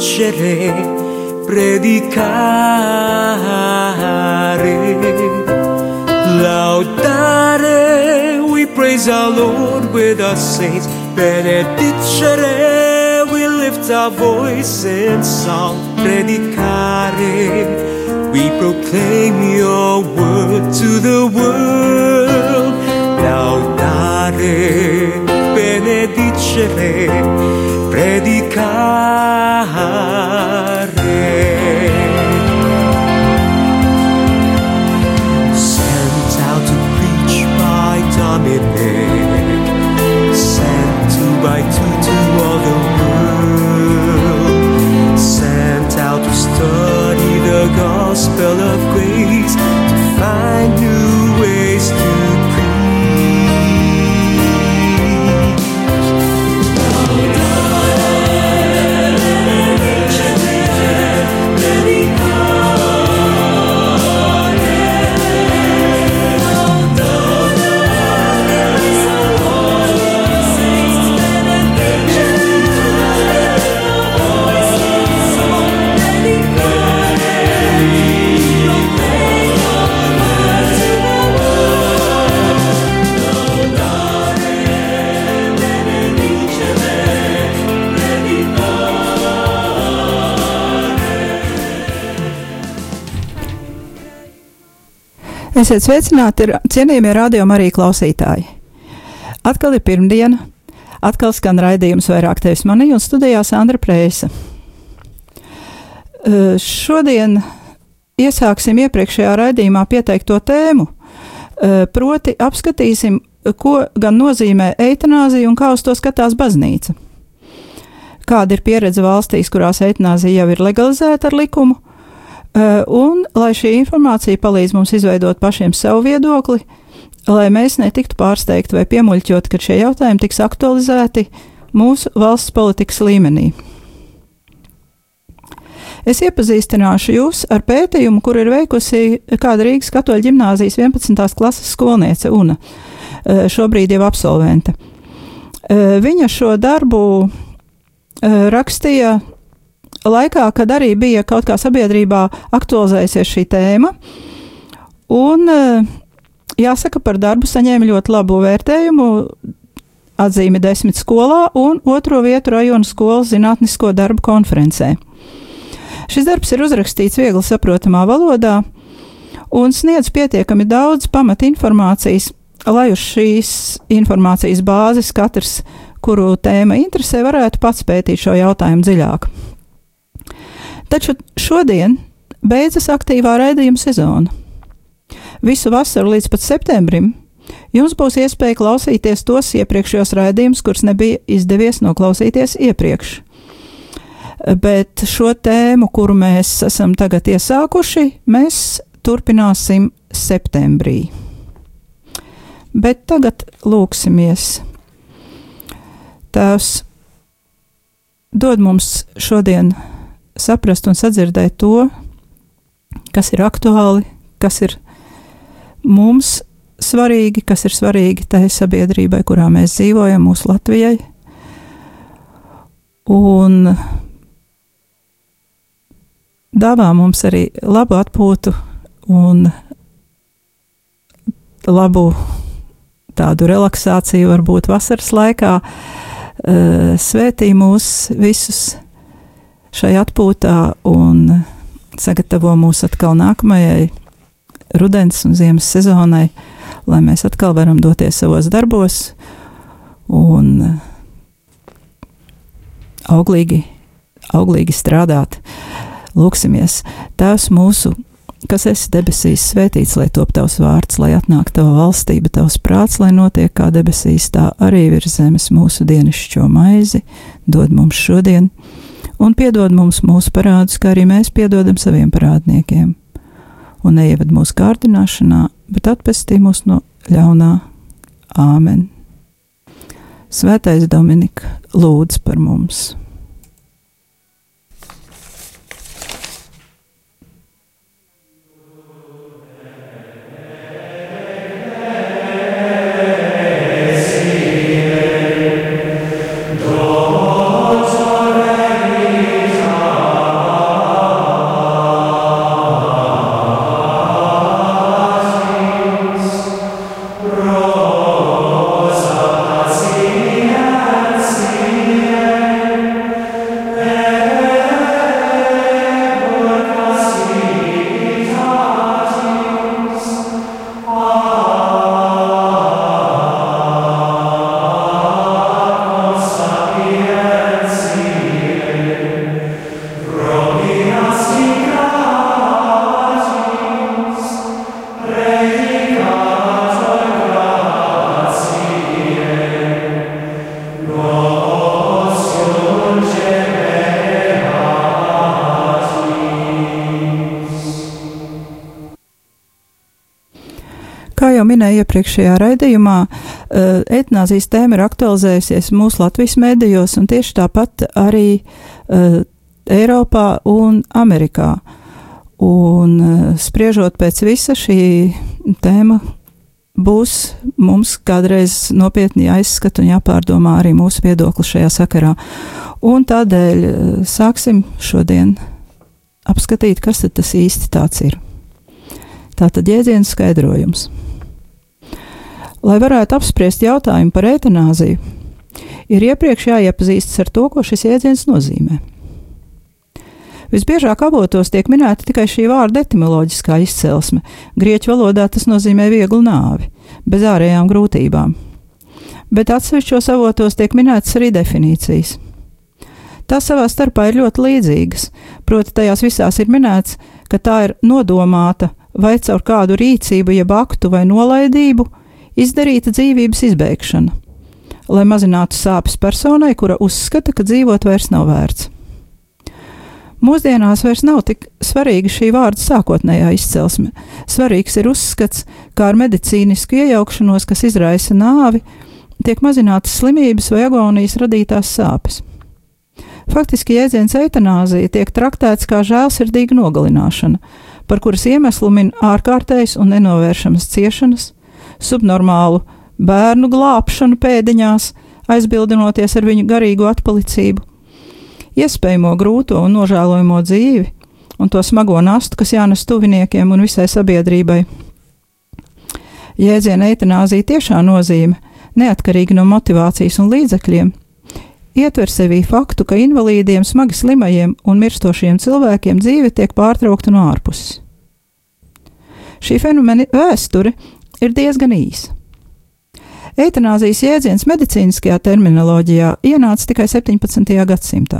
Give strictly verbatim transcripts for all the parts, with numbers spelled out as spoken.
benedicere, predicare, laudare. We praise our Lord with our saints. Benedicere, we lift our voice in song. Predicare, we proclaim your word to the world. Laudare, benedicere, predicare. Sent out to preach by Dominic, sent two by two to all the world, sent out to study the gospel of grace, to find new ways to preach. Esiet sveicināti, cienījamie Radio Marija klausītāji. Atkal ir pirmdiena, atkal skan raidījums Vairāk tevis manī un studijā Sandra Preisa. Uh, šodien iesāksim iepriekšējā raidījumā pieteikto tēmu, uh, proti apskatīsim, ko gan nozīmē eitanāzija un kā uz to skatās baznīca. Kāda ir pieredze valstīs, kurās eitanāzija jau ir legalizēta ar likumu, un lai šī informācija palīdz mums izveidot pašiem savu viedokli, lai mēs netiktu pārsteigti vai piemuļķot, ka šie jautājumi tiks aktualizēti mūsu valsts politikas līmenī. Es iepazīstināšu jūs ar pētījumu, kur ir veikusi kāda Rīgas Katoļu ģimnāzijas vienpadsmitās klases skolniece Una, šobrīd jau absolvente. Viņa šo darbu rakstīja laikā, kad arī bija kaut kā sabiedrībā aktualizējusies šī tēma, un jāsaka, par darbu saņēma ļoti labu vērtējumu, atzīmi desmit skolā un otro vietu rajona skolas zinātnisko darbu konferencē. Šis darbs ir uzrakstīts viegli saprotamā valodā un sniedz pietiekami daudz pamata informācijas, lai uz šīs informācijas bāzes katrs, kuru tēma interesē, varētu pats pētīt šo jautājumu dziļāk. Taču šodien beidzas aktīvā raidījuma sezona. Visu vasaru līdz pat septembrim jums būs iespēja klausīties tos iepriekšējos raidījumus, kurus nebija izdevies noklausīties iepriekš. Bet šo tēmu, kuru mēs esam tagad iesākuši, mēs turpināsim septembrī. Bet tagad lūksimies. Tēvs, dod mums šodien saprast un sadzirdēt to, kas ir aktuāli, kas ir mums svarīgi, kas ir svarīgi tai sabiedrībai, kurā mēs dzīvojam, mūsu Latvijai. Un dāvā mums arī labu atpūtu un labu tādu relaksāciju varbūt vasaras laikā. Svētī mūs visus šai atpūtā un sagatavo mūs atkal nākamajai rudens un ziemas sezonai, lai mēs atkal varam doties savos darbos un auglīgi, auglīgi strādāt. Lūksimies. Tēvs mūsu, kas esi debesīs, svētīts, lai top tavs vārds, lai atnāk tava valstība, tavs prāts, lai notiek kā debesīs, tā arī virs zemes mūsu dienascho maizi, dod mums šodien, un piedod mums mūsu parādus, kā arī mēs piedodam saviem parādniekiem. Un neieved mūsu kārdināšanā, bet atpestī mūs no ļaunā. Āmen. Svētais Dominika, lūdz par mums. Dominus Kā jau minēju iepriekšējā raidījumā, eitanāzijas tēma ir aktualizējusies mūsu Latvijas mēdījos un tieši tāpat arī uh, Eiropā un Amerikā. Un uh, spriežot pēc visa, šī tēma būs mums kādreiz nopietni jāizskata un jāpārdomā arī mūsu viedokli šajā sakarā. Un tādēļ uh, sāksim šodien apskatīt, kas tad tas īsti tāds ir. Tātad jēdziens skaidrojums. Lai varētu apspriest jautājumu par eitanāziju, ir iepriekš jāiepazīstas ar to, ko šis jēdziens nozīmē. Visbiežāk avotos tiek minēta tikai šī vārda etimoloģiskā izcelsme. Grieķu valodā tas nozīmē vieglu nāvi, bez ārējām grūtībām. Bet atsevišķos avotos tiek minētas arī definīcijas. Tās savā starpā ir ļoti līdzīgas, proti tajās visās ir minēts, ka tā ir nodomāta vai caur kādu rīcību, jeb aktu vai nolaidību izdarīta dzīvības izbeigšana, lai mazinātu sāpes personai, kura uzskata, ka dzīvot vairs nav vērts. Mūsdienās vairs nav tik svarīga šī vārda sākotnējā izcelsme. Svarīgs ir uzskats, kā ar medicīnisku iejaukšanos, kas izraisa nāvi, tiek mazinātas slimības vai agonijas radītās sāpes. Faktiski jēdziens eitanāzija tiek traktēts kā žēlsirdīga nogalināšana, par kuras iemeslu min ārkārtējas un nenovēršamas ciešanas, subnormālu bērnu glābšanu pēdiņās, aizbildinoties ar viņu garīgo atpalicību, iespējamo grūto un nožēlojamo dzīvi un to smago nastu, kas jānes tuviniekiem un visai sabiedrībai. Jēdziena eitanāzija tiešā nozīme, neatkarīgi no motivācijas un līdzekļiem, ietver sevī faktu, ka invalīdiem, smagi slimajiem un mirstošiem cilvēkiem dzīve tiek pārtraukta no ārpuses. Šī fenomena vēsture ir diezgan īsa. Eitanāzijas jēdziens medicīniskajā terminoloģijā ienāca tikai septiņpadsmitajā gadsimtā.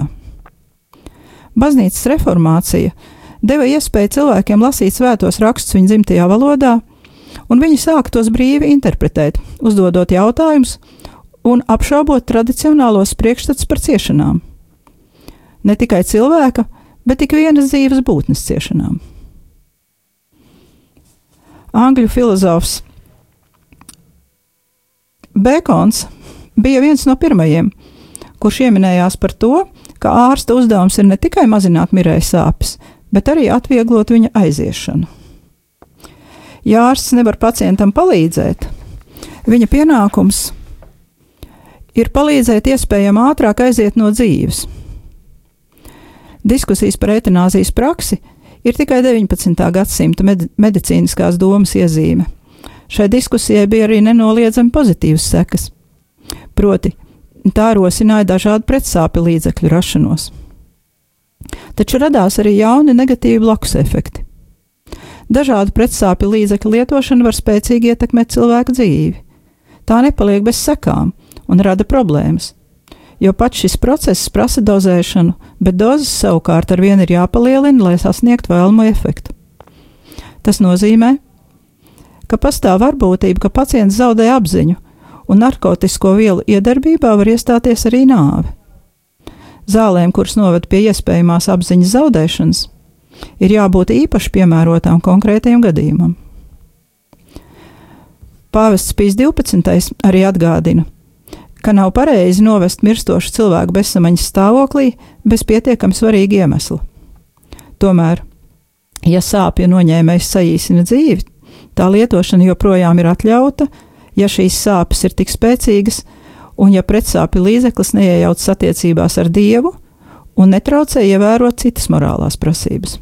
Baznīcas reformācija deva iespēju cilvēkiem lasīt svētos rakstus viņu dzimtajā valodā, un viņi sāka tos brīvi interpretēt, uzdodot jautājumus un apšaubot tradicionālos priekšstats par ciešanām. Ne tikai cilvēka, bet ik vienas dzīves būtnes ciešanām. Angļu filozofs Bekons bija viens no pirmajiem, kurš ieminējās par to, ka ārsta uzdevums ir ne tikai mazināt mirēja sāpes, bet arī atvieglot viņa aiziešanu. Ja ārsts nevar pacientam palīdzēt, viņa pienākums ir palīdzēt iespējami ātrāk aiziet no dzīves. Diskusijas par eitanāzijas praksi ir tikai deviņpadsmitā gadsimta med- medicīniskās domas iezīme. Šai diskusijai bija arī nenoliedzami pozitīvas sekas, proti tā rosināja dažādu pretsāpju līdzekļu rašanos. Taču radās arī jauni negatīvi blakus efekti. Dažādu pretsāpju līdzekļu lietošana var spēcīgi ietekmēt cilvēku dzīvi. Tā nepaliek bez sekām un rada problēmas, jo pats šis process prasa dozēšanu, bet dozes savukārt ar vienu ir jāpalielina, lai sasniegtu vēlamo efektu. Tas nozīmē, ka pastāv varbūtība, ka pacients zaudē apziņu, un narkotisko vielu iedarbībā var iestāties arī nāve. Zālēm, kuras noved pie iespējamās apziņas zaudēšanas, ir jābūt īpaši piemērotām konkrētajam gadījumam. Pāvests Pijs divpadsmitais arī atgādina, ka nav pareizi novest mirstošu cilvēku bezsamaņas stāvoklī bez pietiekami svarīga iemesla. Tomēr, ja sāpju noņēmējs saīsina dzīvi, tā lietošana joprojām ir atļauta, ja šīs sāpes ir tik spēcīgas un ja pretsāpju līdzeklis neiejaucas attiecībās ar Dievu un netraucē ievērot citas morālās prasības.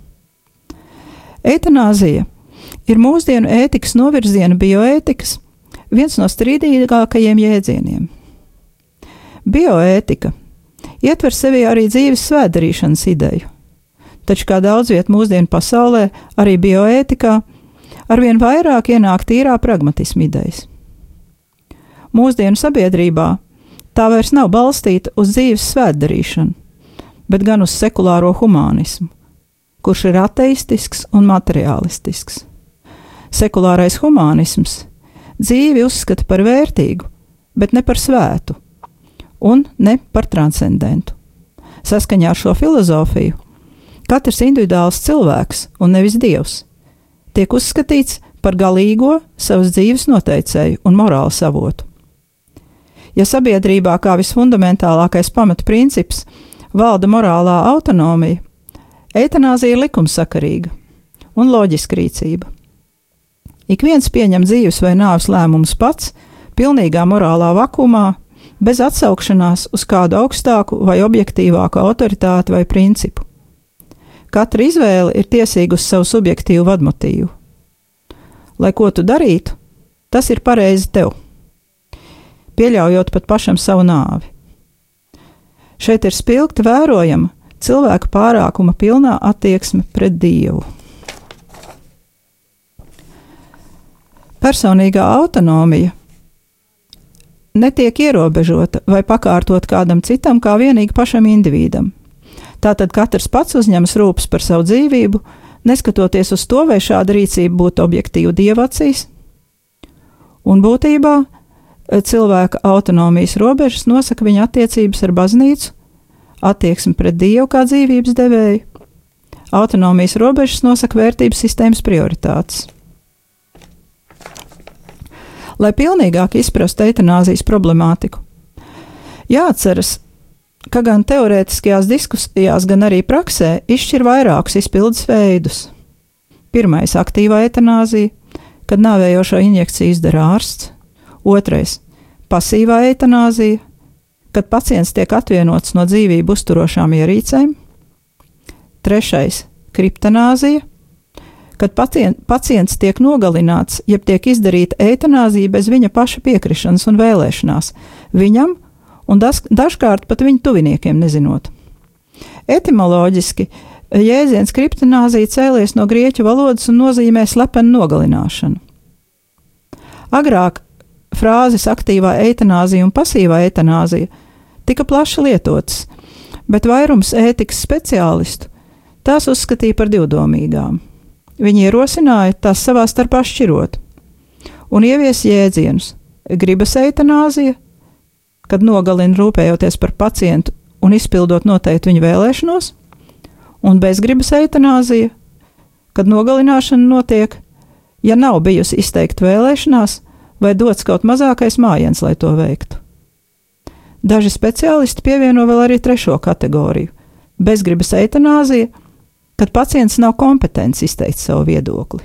Eitanāzija ir mūsdienu ētikas novirziena bioētikas viens no strīdīgākajiem jēdzieniem. Bioētika ietver sevī arī dzīves svētdarīšanas ideju, taču kā daudz viet mūsdienu pasaulē, arī bioētikā arvien vairāk ienāk tīrā pragmatisma idejas. Mūsdienu sabiedrībā tā vairs nav balstīta uz dzīves svētdarīšanu, bet gan uz sekulāro humānismu, kurš ir ateistisks un materiālistisks. Sekulārais humānisms dzīvi uzskata par vērtīgu, bet ne par svētu, un ne par transcendentu. Saskaņā ar šo filozofiju katrs individuāls cilvēks, un nevis dievs, tiek uzskatīts par par galīgo savas dzīves noteicēju un morāles avotu. Ja sabiedrībā kā visfundamentālākais pamatprincips valda morālā autonomija, eitanāzija ir likumsakarīga un loģiska rīcība. Ik viens pieņem dzīves vai nāves lēmumus pats, pilnīgā morālā vakumā, bez atsaukšanās uz kādu augstāku vai objektīvāku autoritāti vai principu. Katra izvēle ir tiesīga uz savu subjektīvu vadmotīvu. Lai ko tu darītu, tas ir pareizi tev, pieļaujot pat pašam savu nāvi. Šeit ir spilgti vērojama cilvēka pārākuma pilnā attieksme pret Dievu. Personīgā autonomija netiek ierobežota vai pakārtot kādam citam kā vienīgi pašam individam. Tātad katrs pats uzņemas rūpes par savu dzīvību, neskatoties uz to, vai šāda rīcība būtu objektīva Dieva acīs. Un būtībā cilvēka autonomijas robežas nosaka viņa attiecības ar baznīcu, attieksmi pret Dievu kā dzīvības devēju. Autonomijas robežas nosaka vērtības sistēmas prioritātes. Lai pilnīgāk izprastu eitanāzijas problemātiku, jāatceras, ka gan teorētiskajās diskusijās, gan arī praksē izšķir vairākus izpildes veidus. Pirmais – aktīvā eitanāzija, kad nāvējošo injekciju izdara ārsts. Otrais – pasīvā eitanāzija, kad pacients tiek atvienots no dzīvību uzturošām ierīcēm. Trešais – kriptanāzija, kad pacient, pacients tiek nogalināts, jeb tiek izdarīta eitanāzija bez viņa paša piekrišanas un vēlēšanās, viņam un das, dažkārt pat viņa tuviniekiem nezinot. Etimoloģiski jēdziens kriptanāzija cēlies no grieķu valodas un nozīmē slepenu nogalināšanu. Agrāk frāzes aktīvā eitanāzija un pasīvā eitanāzija tika plaši lietotas, bet vairums ētikas speciālistu tās uzskatīja par divdomīgām. Viņi ierosināja tās savā starpā šķirot un ievies jēdzienus gribas eitanāzija, kad nogalina rūpējoties par pacientu un izpildot noteikti viņa vēlēšanos, un bezgribas eitanāzija, kad nogalināšana notiek, ja nav bijusi izteikta vēlēšanās vai dots kaut mazākais mājiens, lai to veiktu. Daži speciālisti pievieno vēl arī trešo kategoriju – bezgribas eitanāzija, kad pacients nav kompetents izteikt savu viedokli.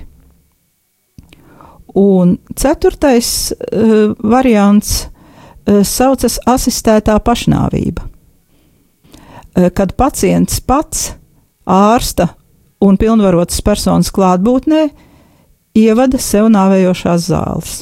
Un ceturtais uh, variants uh, saucas asistētā pašnāvība, uh, kad pacients pats ārsta un pilnvarotas personas klātbūtnē ievada sev nāvējošās zāles.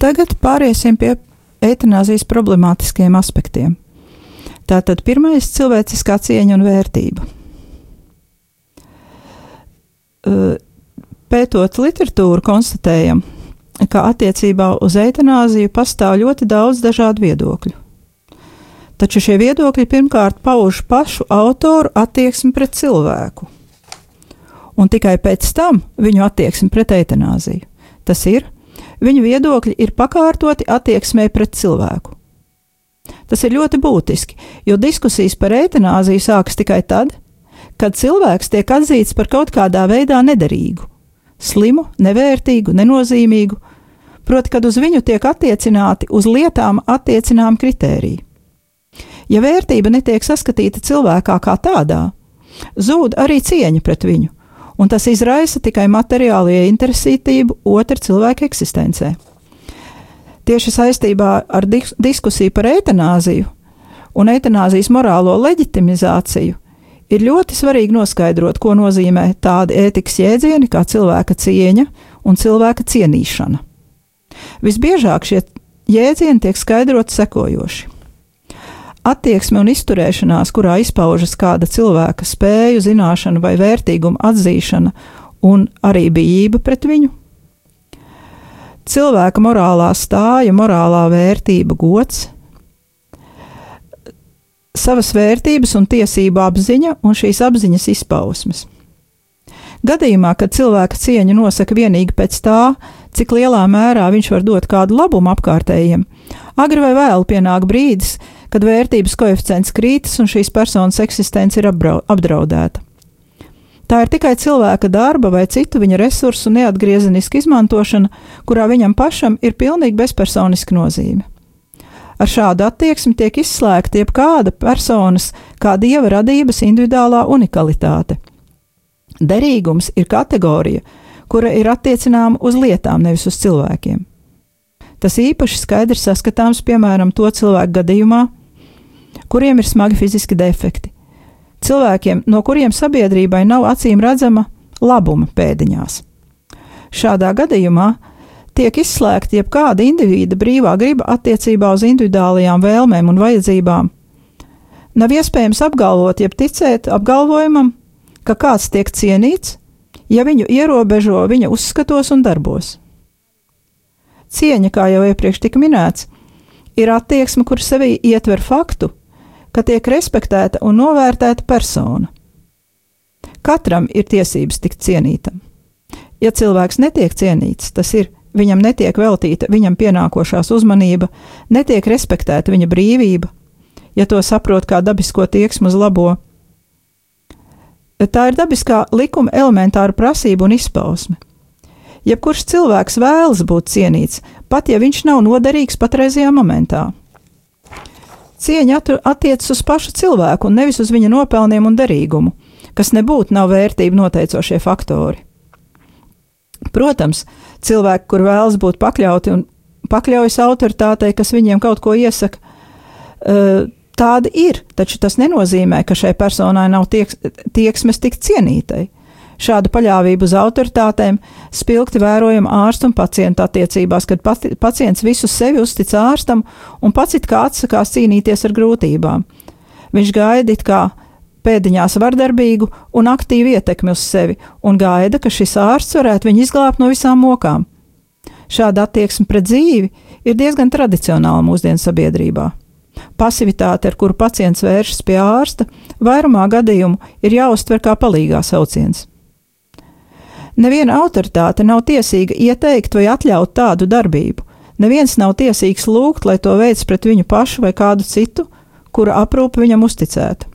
Tagad pāriesim pie eitanāzijas problemātiskiem aspektiem. Tātad pirmais - cilvēciskā cieņa un vērtība. Pētot literatūru, konstatējam, ka attiecībā uz eitanāziju pastāv ļoti daudz dažādu viedokļu. Taču šie viedokļi pirmkārt pauž pašu autoru attieksmi pret cilvēku, un tikai pēc tam viņu attieksmi pret eitanāziju. Tas ir, viņu viedokļi ir pakārtoti attieksmei pret cilvēku. Tas ir ļoti būtiski, jo diskusijas par eitanāziju sākas tikai tad, kad cilvēks tiek atzīts par kaut kādā veidā nederīgu, slimu, nevērtīgu, nenozīmīgu, proti, kad uz viņu tiek attiecināti uz lietām attiecinām kritēriji. Ja vērtība netiek saskatīta cilvēkā kā tādā, zūd arī cieņa pret viņu, un tas izraisa tikai materiālu ieinteresētību otra cilvēka eksistencē. Tieši saistībā ar dis- diskusiju par eitanāziju un eitanāzijas morālo leģitimizāciju ir ļoti svarīgi noskaidrot, ko nozīmē tādi ētikas jēdzieni kā cilvēka cieņa un cilvēka cienīšana. Visbiežāk šie jēdzieni tiek skaidroti sekojoši. Attieksme un izturēšanās, kurā izpaužas kāda cilvēka spēju, zināšana vai vērtīguma atzīšana un arī bijība pret viņu. Cilvēka morālā stāja, morālā vērtība, gods, savas vērtības un tiesību apziņa un šīs apziņas izpausmes. Gadījumā, kad cilvēka cieņa nosaka vienīgi pēc tā, cik lielā mērā viņš var dot kādu labumu apkārtējiem, agri vai vēlu pienāk brīdis, kad vērtības koeficients krītas un šīs personas eksistence ir apdraudēta. Tā ir tikai cilvēka darba vai citu viņa resursu neatgriezeniska izmantošana, kurā viņam pašam ir pilnīgi bezpersoniska nozīme. Ar šādu attieksmi tiek izslēgta jebkāda personas kā dieva radības individuālā unikalitāte. Derīgums ir kategorija, kura ir attiecināma uz lietām, nevis uz cilvēkiem. Tas īpaši skaidri saskatāms, piemēram, to cilvēku gadījumā, kuriem ir smagi fiziski defekti. Cilvēkiem, no kuriem sabiedrībai nav acīm redzama labuma pēdiņās. Šādā gadījumā tiek izslēgta jebkāda individa brīvā griba attiecībā uz individuālajām vēlmēm un vajadzībām. Nav iespējams apgalvot, jeb ticēt apgalvojumam, ka kāds tiek cienīts, ja viņu ierobežo viņa uzskatos un darbos. Cieņa, kā jau iepriekš tika minēts, ir attieksme, kur sevī ietver faktu, ka tiek respektēta un novērtēta persona. Katram ir tiesības tikt cienītam. Ja cilvēks netiek cienīts, tas ir, viņam netiek veltīta viņam pienākošās uzmanība, netiek respektēta viņa brīvība, ja to saprot kā dabisko tieksmu uz labo. Tā ir dabiskā likuma elementāra prasība un izpausme. Jebkurš cilvēks vēlas būt cienīts, pat ja viņš nav noderīgs patreizajā momentā. Cieņa attiecas uz pašu cilvēku un nevis uz viņa nopelniem un derīgumu, kas nebūtu nav vērtību noteicošie faktori. Protams, cilvēki, kur vēlas būt pakļauti un pakļaujas autoritātei, kas viņiem kaut ko iesaka, tādi ir, taču tas nenozīmē, ka šai personai nav tieks, tieksmes tikt cienītai. Šāda paļāvība uz autoritātēm spilgti vērojama ārstu un pacientu attiecībās, kad pacients visu sevi uztic ārstam un pats it kā atsakās cīnīties ar grūtībām. Viņš gaida it kā pēdiņās vardarbīgu un aktīvu ietekmi uz sevi un gaida, ka šis ārsts varētu viņu izglābt no visām mokām. Šāda attieksme pret dzīvi ir diezgan tradicionāla mūsdienu sabiedrībā. Pasivitāte, ar kuru pacients vēršas pie ārsta, vairumā gadījumu ir jāuztver kā palīgā sauciens. Neviena autoritāte nav tiesīga ieteikt vai atļaut tādu darbību. Neviens nav tiesīgs lūgt, lai to veic pret viņu pašu vai kādu citu, kura aprūpe viņam uzticēta.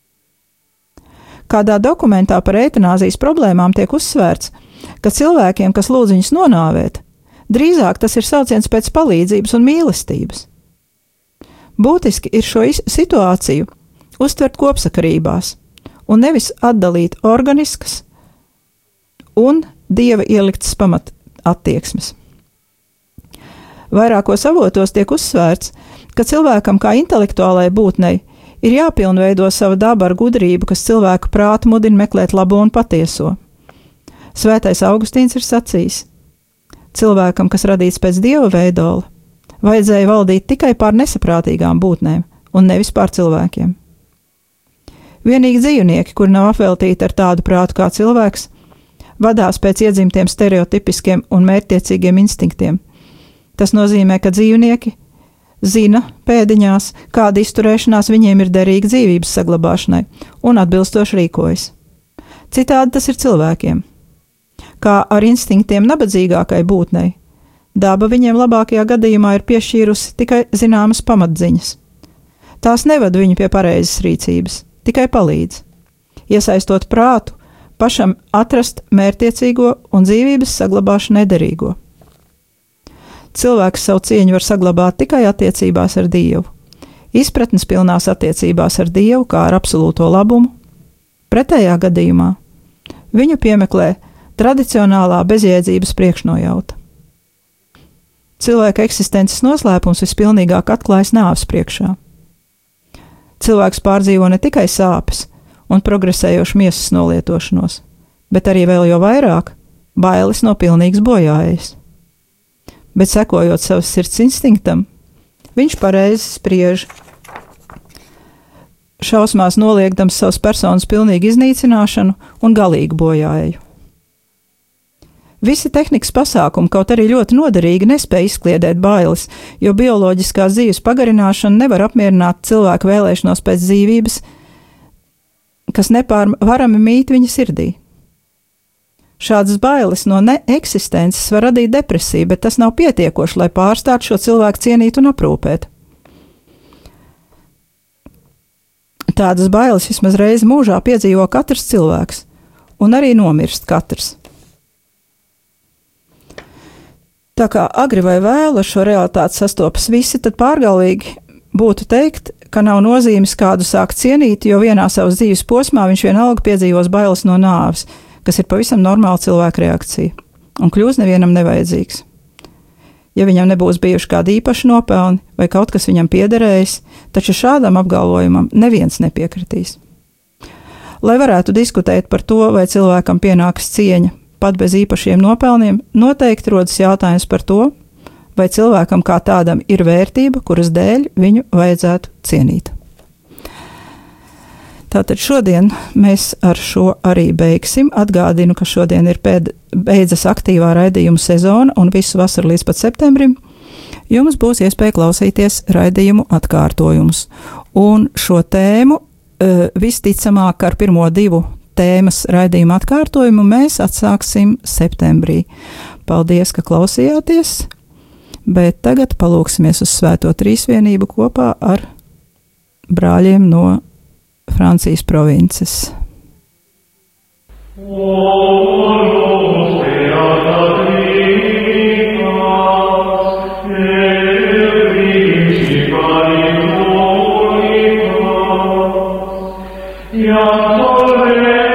Kādā dokumentā par eitanāzijas problēmām tiek uzsvērts, ka cilvēkiem, kas lūdz viņus nonāvēt, drīzāk tas ir sauciens pēc palīdzības un mīlestības. Būtiski ir šo situāciju uztvert kopsakarībās un nevis atdalīt organiskas un dieva ieliktas pamat attieksmes. Vairākos avotos tiek uzsvērts, ka cilvēkam kā intelektuālai būtnei ir jāpilnveido sava daba ar gudrību, kas cilvēku prātu mudina meklēt labo un patieso. Svētais Augustīns ir sacījis: cilvēkam, kas radīts pēc dieva veidola, vajadzēja valdīt tikai pār nesaprātīgām būtnēm un nevis pār cilvēkiem. Vienīgi dzīvnieki, kuri nav apveltīti ar tādu prātu kā cilvēks, vadās pēc iedzimtiem stereotipiskiem un mērķtiecīgiem instinktiem. Tas nozīmē, ka dzīvnieki zina pēdiņās, kāda izturēšanās viņiem ir derīga dzīvības saglabāšanai un atbilstoši rīkojas. Citādi tas ir cilvēkiem. Kā ar instinktiem nabadzīgākai būtnei, daba viņiem labākajā gadījumā ir piešķīrusi tikai zināmas pamatziņas. Tās neved viņu pie pareizas rīcības, tikai palīdz, iesaistot prātu, pašam atrast mērķtiecīgo un dzīvības saglabāšanai derīgo. Cilvēks savu cieņu var saglabāt tikai attiecībās ar Dievu, izpratnes pilnās attiecībās ar Dievu kā ar absolūto labumu. Pretējā gadījumā viņu piemeklē tradicionālā bezjēdzības priekšnojauta. Cilvēka eksistences noslēpums vispilnīgāk atklājas nāves priekšā. Cilvēks pārdzīvo ne tikai sāpes un progresējošu miesas nolietošanos, bet arī vēl jau vairāk bailes no pilnīgas bojāējas. Bet sekojot savas sirds instinktam, viņš pareizi spriež, šausmās noliekdams savas personas pilnīgu iznīcināšanu un galīgu bojāēju. Visi tehnikas pasākumi, kaut arī ļoti noderīgi, nespēja izkliedēt bailes, jo bioloģiskās dzīves pagarināšana nevar apmierināt cilvēku vēlēšanos pēc dzīvības, kas nepārvarami mīt viņa sirdī. Šādas bailes no neeksistences var radīt depresiju, bet tas nav pietiekoši, lai pārstātu šo cilvēku cienīt un aprūpēt. Tādas bailes vismaz reizi mūžā piedzīvo katrs cilvēks, un arī nomirst katrs. Tā kā agri vai vēlu ar šo realitāti sastopas visi, tad pārgalvīgi būtu teikt, ka nav nozīmes kādu sākt cienīt, jo vienā savas dzīves posmā viņš vienalga piedzīvos bailes no nāves, kas ir pavisam normāla cilvēka reakcija, un kļūs nevienam nevajadzīgs. Ja viņam nebūs bijuši kādi īpaši nopelni vai kaut kas viņam piederējis, taču šādam apgalvojumam neviens nepiekritīs. Lai varētu diskutēt par to, vai cilvēkam pienākas cieņa, pat bez īpašiem nopelniem, noteikti rodas jautājums par to, vai cilvēkam kā tādam ir vērtība, kuras dēļ viņu vajadzētu cienīt. Tātad šodien mēs ar šo arī beigsim. Atgādinu, ka šodien ir pēd, beidzas aktīvā raidījuma sezona un visu vasaru līdz pat septembrim jums būs iespēja klausīties raidījumu atkārtojumus. Un šo tēmu visticamāk ar pirmo divu tēmas raidījuma atkārtojumu mēs atsāksim septembrī. Paldies, ka klausījāties, bet tagad palūksimies uz Svēto Trīsvienību kopā ar brāļiem no Francijas provinces. Ja,